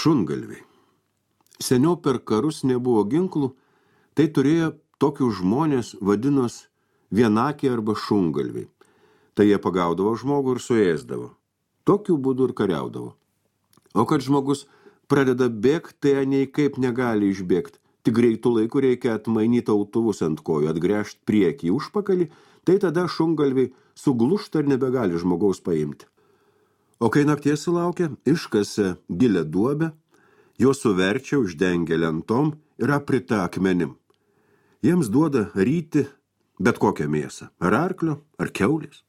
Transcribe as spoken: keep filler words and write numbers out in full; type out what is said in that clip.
Šungalviai. Seniau per karus nebuvo ginklų, tai turėjo tokius žmonės vadinos vienakiai arba šungalviai. Tai jie pagaudavo žmogų ir suėsdavo. Tokiu būdu ir kariaudavo. O kad žmogus pradeda bėgti, tai nei kaip negali išbėgti. Tik greitų laikų reikia atmainyti autobus ant kojų, atgręžti priekį užpakalį, tai tada šungalviai suglušta ir nebegali žmogaus paimti. O kai nakties sulaukia, iškase gilę duobę, juos suverčia, uždengia lentom ir aprita akmenim. Jiems duoda ryti bet kokią mėsą, ar arklio, ar kiaulės.